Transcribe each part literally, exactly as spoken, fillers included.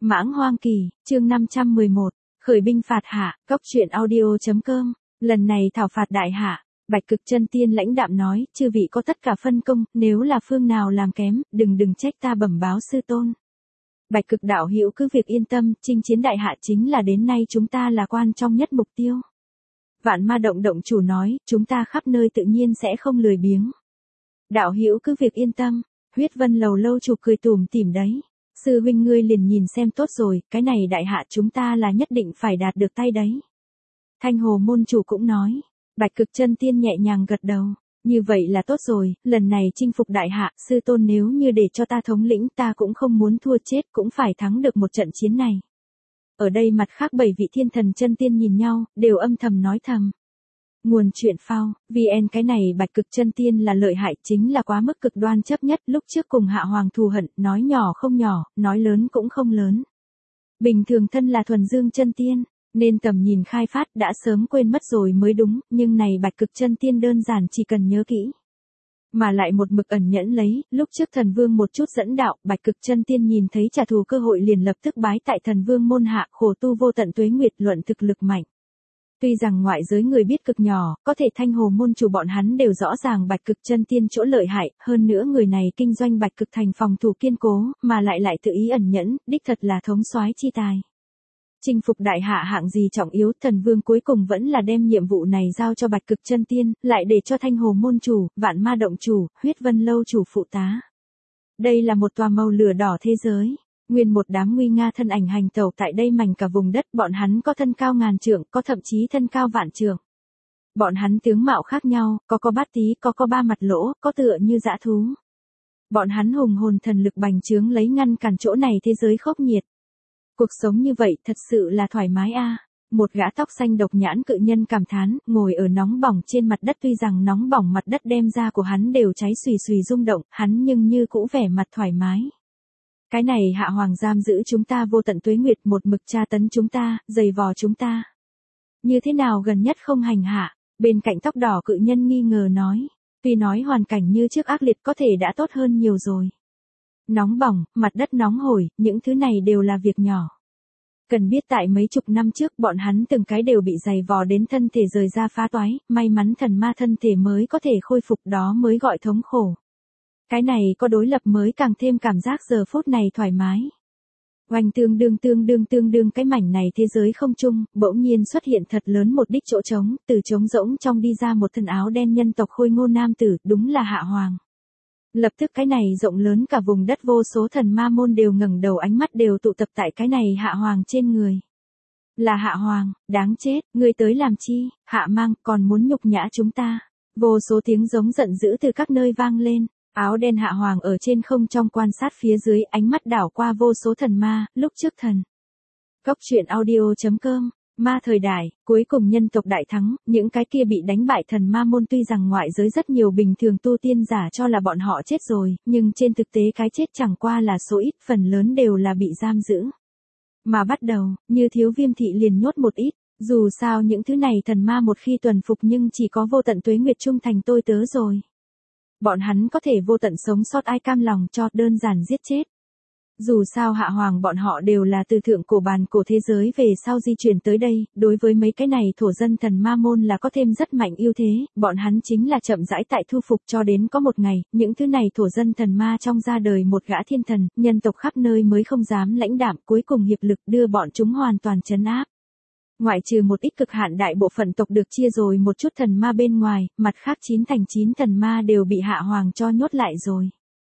Mãng Hoang Kỳ, chương năm trăm mười một, khởi binh phạt Hạ, góc truyện audio.com, lần này thảo phạt đại Hạ, Bạch Cực Chân Tiên lãnh đạm nói, chư vị có tất cả phân công, nếu là phương nào làm kém, đừng đừng trách ta bẩm báo sư tôn. Bạch Cực đạo hữu cứ việc yên tâm, chinh chiến đại Hạ chính là đến nay chúng ta là quan trọng nhất mục tiêu. Vạn Ma động động chủ nói, chúng ta khắp nơi tự nhiên sẽ không lười biếng. Đạo hữu cứ việc yên tâm, Huyết Vân Lầu lâu chủ cười tủm tỉm đấy. Sư huynh ngươi liền nhìn xem tốt rồi, cái này đại Hạ chúng ta là nhất định phải đạt được tay đấy. Thanh Hồ môn chủ cũng nói. Bạch Cực Chân Tiên nhẹ nhàng gật đầu. Như vậy là tốt rồi, lần này chinh phục đại Hạ, sư tôn nếu như để cho ta thống lĩnh ta cũng không muốn thua chết, cũng phải thắng được một trận chiến này. Ở đây mặt khác bảy vị thiên thần chân tiên nhìn nhau, đều âm thầm nói thầm. Nguồn chuyện phao, vê en cái này Bạch Cực Chân Tiên là lợi hại, chính là quá mức cực đoan chấp nhất, lúc trước cùng Hạ Hoàng thù hận, nói nhỏ không nhỏ, nói lớn cũng không lớn. Bình thường thân là thuần dương chân tiên, nên tầm nhìn khai phát đã sớm quên mất rồi mới đúng, nhưng này Bạch Cực Chân Tiên đơn giản chỉ cần nhớ kỹ. Mà lại một mực ẩn nhẫn lấy, lúc trước thần vương một chút dẫn đạo, Bạch Cực Chân Tiên nhìn thấy trả thù cơ hội liền lập tức bái tại thần vương môn hạ, khổ tu vô tận tuế nguyệt, luận thực lực mạnh. Tuy rằng ngoại giới người biết cực nhỏ, có thể Thanh Hồ môn chủ bọn hắn đều rõ ràng Bạch Cực Chân Tiên chỗ lợi hại, hơn nữa người này kinh doanh Bạch Cực thành phòng thủ kiên cố, mà lại lại tự ý ẩn nhẫn, đích thật là thống soái chi tài. Chinh phục đại Hạ hạng gì trọng yếu, thần vương cuối cùng vẫn là đem nhiệm vụ này giao cho Bạch Cực Chân Tiên, lại để cho Thanh Hồ môn chủ, Vạn Ma động chủ, Huyết Vân lâu chủ phụ tá. Đây là một tòa màu lửa đỏ thế giới. Nguyên một đám nguy nga thân ảnh hành tẩu tại đây mảnh cả vùng đất, bọn hắn có thân cao ngàn trượng, có thậm chí thân cao vạn trượng. Bọn hắn tướng mạo khác nhau, có có bát tí, có có ba mặt lỗ, có tựa như dã thú. Bọn hắn hùng hồn thần lực bành trướng lấy ngăn cản chỗ này thế giới khốc nhiệt. Cuộc sống như vậy thật sự là thoải mái a. À. Một gã tóc xanh độc nhãn cự nhân cảm thán, ngồi ở nóng bỏng trên mặt đất, tuy rằng nóng bỏng mặt đất đem da của hắn đều cháy xùy xùy rung động, hắn nhưng như cũ vẻ mặt thoải mái. Cái này Hạ Hoàng giam giữ chúng ta vô tận tuế nguyệt, một mực tra tấn chúng ta, giày vò chúng ta. Như thế nào gần nhất không hành hạ? Bên cạnh tóc đỏ cự nhân nghi ngờ nói. Tuy nói hoàn cảnh như trước ác liệt có thể đã tốt hơn nhiều rồi. Nóng bỏng, mặt đất nóng hổi, những thứ này đều là việc nhỏ. Cần biết tại mấy chục năm trước bọn hắn từng cái đều bị giày vò đến thân thể rời ra phá toái, may mắn thần ma thân thể mới có thể khôi phục, đó mới gọi thống khổ. Cái này có đối lập mới càng thêm cảm giác giờ phút này thoải mái. Oanh tương đương tương đương tương đương cái mảnh này thế giới không trung, bỗng nhiên xuất hiện thật lớn một đích chỗ trống, từ trống rỗng trong đi ra một thân áo đen nhân tộc khôi ngô nam tử, đúng là Hạ Hoàng. Lập tức cái này rộng lớn cả vùng đất, vô số thần ma môn đều ngẩng đầu, ánh mắt đều tụ tập tại cái này Hạ Hoàng trên người. Là Hạ Hoàng, đáng chết, ngươi tới làm chi, Hạ Mang, còn muốn nhục nhã chúng ta. Vô số tiếng giống giận dữ từ các nơi vang lên. Áo đen Hạ Hoàng ở trên không trong quan sát phía dưới, ánh mắt đảo qua vô số thần ma, lúc trước thần. Góc truyện audio.com, ma thời đại, cuối cùng nhân tộc đại thắng, những cái kia bị đánh bại thần ma môn tuy rằng ngoại giới rất nhiều bình thường tu tiên giả cho là bọn họ chết rồi, nhưng trên thực tế cái chết chẳng qua là số ít, phần lớn đều là bị giam giữ. Mà bắt đầu, như Thiếu Viêm thị liền nhốt một ít, dù sao những thứ này thần ma một khi tuần phục nhưng chỉ có vô tận tuế nguyệt trung thành tôi tớ rồi. Bọn hắn có thể vô tận sống sót, ai cam lòng cho, đơn giản giết chết. Dù sao Hạ Hoàng bọn họ đều là từ thượng cổ bàn cổ thế giới về sau di chuyển tới đây, đối với mấy cái này thổ dân thần ma môn là có thêm rất mạnh ưu thế, bọn hắn chính là chậm rãi tại thu phục, cho đến có một ngày, những thứ này thổ dân thần ma trong ra đời một gã thiên thần, nhân tộc khắp nơi mới không dám lãnh đạm, cuối cùng hiệp lực đưa bọn chúng hoàn toàn trấn áp. Ngoại trừ một ít cực hạn đại bộ phận tộc được chia rồi một chút thần ma bên ngoài, mặt khác chín thành chín thần ma đều bị Hạ Hoàng cho nhốt lại rồi.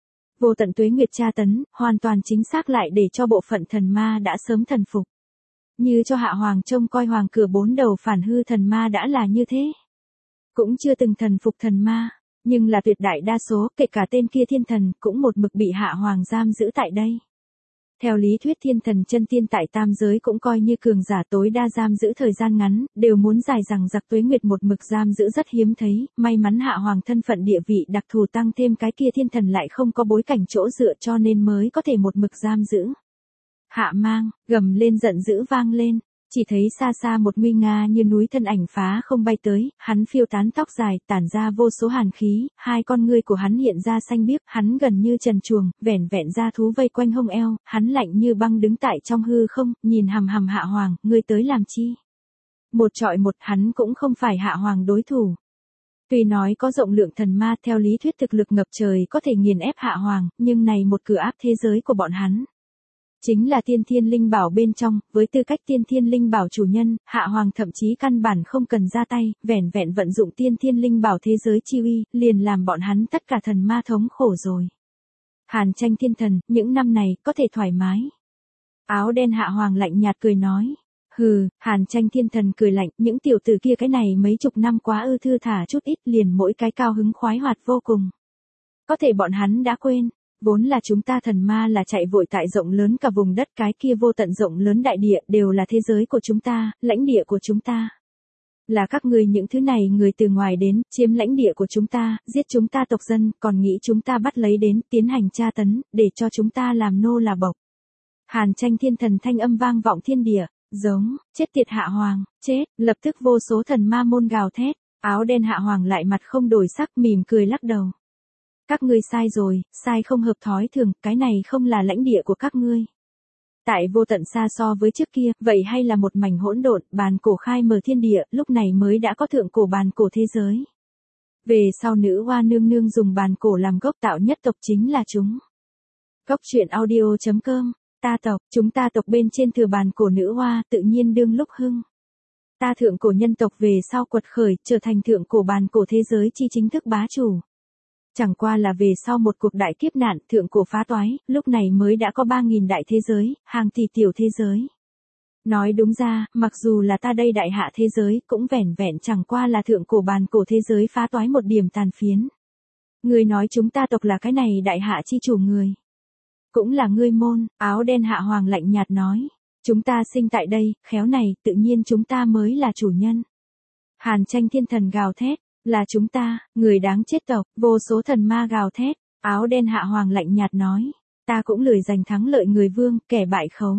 Vô tận tuế nguyệt tra tấn, hoàn toàn chính xác lại để cho bộ phận thần ma đã sớm thần phục. Như cho Hạ Hoàng trông coi hoàng cửa bốn đầu phản hư thần ma đã là như thế. Cũng chưa từng thần phục thần ma, nhưng là tuyệt đại đa số, kể cả tên kia thiên thần, cũng một mực bị Hạ Hoàng giam giữ tại đây. Theo lý thuyết thiên thần chân tiên tại tam giới cũng coi như cường giả, tối đa giam giữ thời gian ngắn, đều muốn dài rằng giặc tuế nguyệt một mực giam giữ rất hiếm thấy, may mắn Hạ Hoàng thân phận địa vị đặc thù tăng thêm cái kia thiên thần lại không có bối cảnh chỗ dựa cho nên mới có thể một mực giam giữ. Hạ Mang, gầm lên giận dữ vang lên, Chỉ thấy xa xa một nguy nga như núi thân ảnh phá không bay tới, hắn phiêu tán tóc dài, tản ra vô số hàn khí, hai con ngươi của hắn hiện ra xanh biếc, hắn gần như trần truồng, vẻn vẹn da thú vây quanh hông eo, hắn lạnh như băng đứng tại trong hư không, nhìn hằm hằm Hạ Hoàng, ngươi tới làm chi? Một trọi một, hắn cũng không phải Hạ Hoàng đối thủ. Tuy nói có rộng lượng thần ma theo lý thuyết thực lực ngập trời có thể nghiền ép Hạ Hoàng, nhưng này một cửa áp thế giới của bọn hắn. Chính là tiên thiên linh bảo bên trong, với tư cách tiên thiên linh bảo chủ nhân, Hạ Hoàng thậm chí căn bản không cần ra tay, vẻn vẹn vận dụng tiên thiên linh bảo thế giới chi uy, liền làm bọn hắn tất cả thần ma thống khổ rồi. Hàn Tranh Thiên Thần, những năm này, có thể thoải mái. Áo đen Hạ Hoàng lạnh nhạt cười nói. Hừ, Hàn Tranh Thiên Thần cười lạnh, những tiểu tử kia cái này mấy chục năm quá ư thư thả chút ít liền mỗi cái cao hứng khoái hoạt vô cùng. Có thể bọn hắn đã quên. Vốn là chúng ta thần ma là chạy vội tại rộng lớn cả vùng đất cái kia vô tận rộng lớn đại địa đều là thế giới của chúng ta, lãnh địa của chúng ta. Là các ngươi những thứ này người từ ngoài đến, chiếm lãnh địa của chúng ta, giết chúng ta tộc dân, còn nghĩ chúng ta bắt lấy đến, tiến hành tra tấn, để cho chúng ta làm nô là bộc. Hàn Tranh Thiên Thần thanh âm vang vọng thiên địa, giống, chết tiệt Hạ Hoàng, chết, lập tức vô số thần ma môn gào thét, áo đen Hạ Hoàng lại mặt không đổi sắc mỉm cười lắc đầu. Các ngươi sai rồi, sai không hợp thói thường, cái này không là lãnh địa của các ngươi. Tại vô tận xa so với trước kia, vậy hay là một mảnh hỗn độn, bàn cổ khai mở thiên địa, lúc này mới đã có thượng cổ bàn cổ thế giới. Về sau nữ hoa nương nương dùng bàn cổ làm gốc tạo nhất tộc chính là chúng. Góc truyện audio chấm com, ta tộc, chúng ta tộc bên trên thừa bàn cổ nữ hoa, tự nhiên đương lúc hưng. Ta thượng cổ nhân tộc về sau quật khởi, trở thành thượng cổ bàn cổ thế giới chi chính thức bá chủ. Chẳng qua là về sau một cuộc đại kiếp nạn, thượng cổ phá toái, lúc này mới đã có ba nghìn đại thế giới, hàng tỷ tiểu thế giới. Nói đúng ra, mặc dù là ta đây đại hạ thế giới, cũng vẻn vẹn chẳng qua là thượng cổ bàn cổ thế giới phá toái một điểm tàn phiến. Người nói chúng ta tộc là cái này đại hạ chi chủ người. Cũng là ngươi môn, áo đen Hạ Hoàng lạnh nhạt nói. Chúng ta sinh tại đây, khéo này, tự nhiên chúng ta mới là chủ nhân. Hàn Tranh Thiên Thần gào thét. Là chúng ta, người đáng chết tộc, vô số thần ma gào thét, áo đen Hạ Hoàng lạnh nhạt nói, ta cũng lười giành thắng lợi người vương, kẻ bại khấu.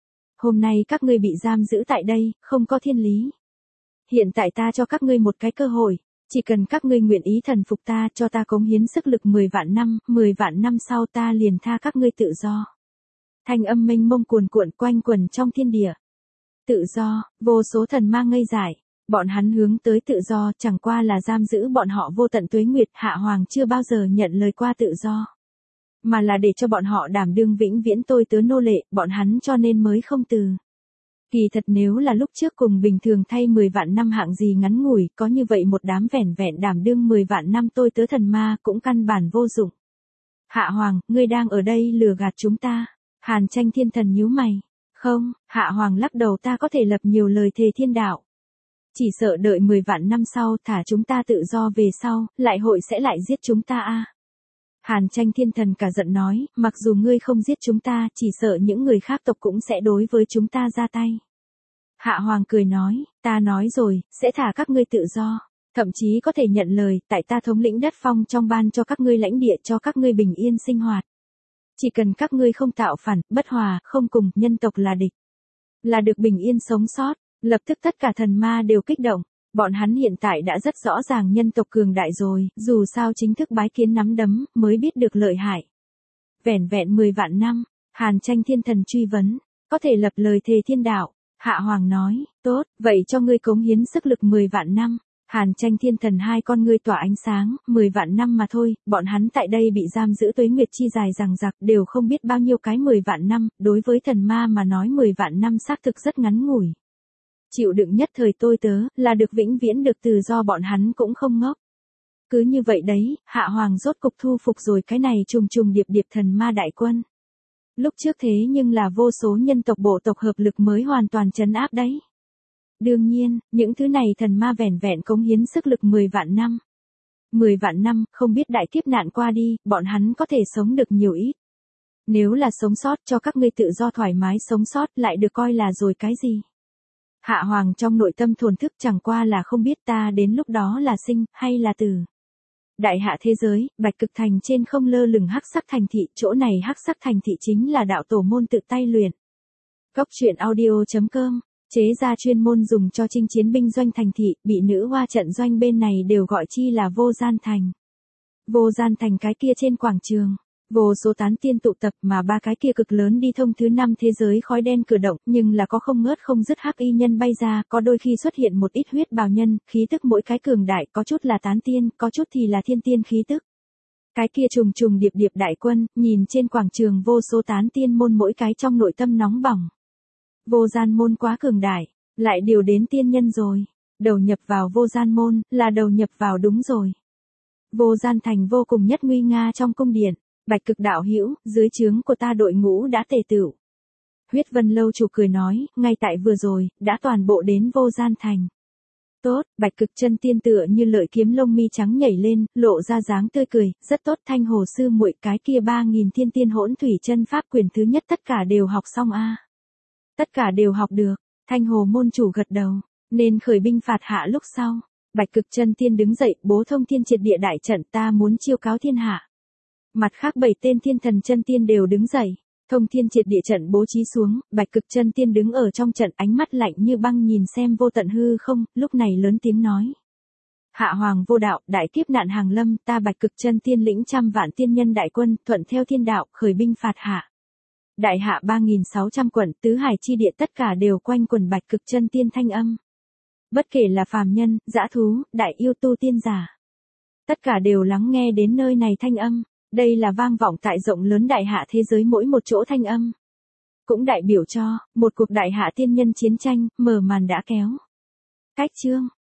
Hôm nay các ngươi bị giam giữ tại đây, không có thiên lý. Hiện tại ta cho các ngươi một cái cơ hội, chỉ cần các ngươi nguyện ý thần phục ta cho ta cống hiến sức lực mười vạn năm, mười vạn năm sau ta liền tha các ngươi tự do. Thanh âm mênh mông cuồn cuộn quanh quẩn trong thiên địa. Tự do, vô số thần ma ngây dại. Bọn hắn hướng tới tự do chẳng qua là giam giữ bọn họ vô tận tuế nguyệt, Hạ Hoàng chưa bao giờ nhận lời qua tự do. Mà là để cho bọn họ đảm đương vĩnh viễn tôi tớ nô lệ, bọn hắn cho nên mới không từ. Kỳ thật nếu là lúc trước cùng bình thường thay mười vạn năm hạng gì ngắn ngủi, có như vậy một đám vẻn vẹn đảm đương mười vạn năm tôi tớ thần ma cũng căn bản vô dụng. Hạ Hoàng, ngươi đang ở đây lừa gạt chúng ta. Hàn Tranh Thiên Thần nhíu mày. Không, Hạ Hoàng lắc đầu, ta có thể lập nhiều lời thề thiên đạo. Chỉ sợ đợi mười vạn năm sau thả chúng ta tự do về sau, lại hội sẽ lại giết chúng ta a. À. Hàn Tranh Thiên Thần cả giận nói, mặc dù ngươi không giết chúng ta, chỉ sợ những người khác tộc cũng sẽ đối với chúng ta ra tay. Hạ Hoàng cười nói, ta nói rồi, sẽ thả các ngươi tự do, thậm chí có thể nhận lời, tại ta thống lĩnh đất phong trong ban cho các ngươi lãnh địa cho các ngươi bình yên sinh hoạt. Chỉ cần các ngươi không tạo phản, bất hòa, không cùng, nhân tộc là địch. Là được bình yên sống sót. Lập tức tất cả thần ma đều kích động, bọn hắn hiện tại đã rất rõ ràng nhân tộc cường đại rồi, dù sao chính thức bái kiến nắm đấm, mới biết được lợi hại. Vẻn vẹn mười vạn năm, Hàn Tranh Thiên Thần truy vấn, có thể lập lời thề thiên đạo, Hạ Hoàng nói, tốt, vậy cho ngươi cống hiến sức lực mười vạn năm. Hàn Tranh Thiên Thần hai con ngươi tỏa ánh sáng, mười vạn năm mà thôi, bọn hắn tại đây bị giam giữ tuế nguyệt chi dài dằng dặc đều không biết bao nhiêu cái mười vạn năm, đối với thần ma mà nói mười vạn năm xác thực rất ngắn ngủi. Chịu đựng nhất thời tôi tớ, là được vĩnh viễn được tự do bọn hắn cũng không ngốc. Cứ như vậy đấy, Hạ Hoàng rốt cục thu phục rồi cái này trùng trùng điệp điệp thần ma đại quân. Lúc trước thế nhưng là vô số nhân tộc bộ tộc hợp lực mới hoàn toàn trấn áp đấy. Đương nhiên, những thứ này thần ma vẻn vẹn cống hiến sức lực mười vạn năm. mười vạn năm, không biết đại kiếp nạn qua đi, bọn hắn có thể sống được nhiều ít. Nếu là sống sót cho các ngươi tự do thoải mái sống sót lại được coi là rồi cái gì. Hạ Hoàng trong nội tâm thổn thức chẳng qua là không biết ta đến lúc đó là sinh, hay là tử. Đại hạ thế giới, Bạch Cực Thành trên không lơ lửng hắc sắc thành thị, chỗ này hắc sắc thành thị chính là đạo tổ môn tự tay luyện. Góc truyện audio chấm com Chế ra chuyên môn dùng cho chinh chiến binh doanh thành thị, bị nữ hoa trận doanh bên này đều gọi chi là vô gian thành. Vô gian thành cái kia trên quảng trường, vô số tán tiên tụ tập mà ba cái kia cực lớn đi thông thứ năm thế giới khói đen cử động, nhưng là có không ngớt không dứt hắc y nhân bay ra, có đôi khi xuất hiện một ít huyết bào nhân, khí tức mỗi cái cường đại, có chút là tán tiên, có chút thì là thiên tiên khí tức. Cái kia trùng trùng điệp điệp đại quân, nhìn trên quảng trường vô số tán tiên môn mỗi cái trong nội tâm nóng bỏng. Vô gian môn quá cường đại, lại điều đến tiên nhân rồi. Đầu nhập vào vô gian môn, là đầu nhập vào đúng rồi. Vô gian thành vô cùng nhất nguy nga trong cung điện, Bạch Cực đạo hữu, dưới trướng của ta đội ngũ đã tề tựu. Huyết Vân lâu chủ cười nói, ngay tại vừa rồi, đã toàn bộ đến vô gian thành. Tốt, Bạch Cực chân tiên tựa như lợi kiếm lông mi trắng nhảy lên, lộ ra dáng tươi cười, rất tốt. Thanh hồ sư muội, cái kia ba nghìn thiên tiên hỗn thủy chân pháp quyền thứ nhất tất cả đều học xong a. À. Tất cả đều học được. Thanh hồ môn chủ gật đầu, nên khởi binh phạt hạ lúc sau. Bạch Cực chân tiên đứng dậy, bố thông thiên triệt địa đại trận, ta muốn chiêu cáo thiên hạ. Mặt khác bảy tên thiên thần chân tiên đều đứng dậy, thông thiên triệt địa trận bố trí xuống, Bạch Cực chân tiên đứng ở trong trận, ánh mắt lạnh như băng nhìn xem vô tận hư không, lúc này lớn tiếng nói: Hạ hoàng vô đạo, đại kiếp nạn hàng lâm, ta Bạch Cực chân tiên lĩnh trăm vạn tiên nhân đại quân, thuận theo thiên đạo, khởi binh phạt hạ. Đại hạ ba nghìn sáu trăm quận, tứ hải chi địa tất cả đều quanh quần Bạch Cực chân tiên thanh âm. Bất kể là phàm nhân, dã thú, đại yêu tu tiên giả, tất cả đều lắng nghe đến nơi này thanh âm. Đây là vang vọng tại rộng lớn đại hạ thế giới mỗi một chỗ thanh âm. Cũng đại biểu cho, một cuộc đại hạ tiên nhân chiến tranh, mở màn đã kéo. Cách chương.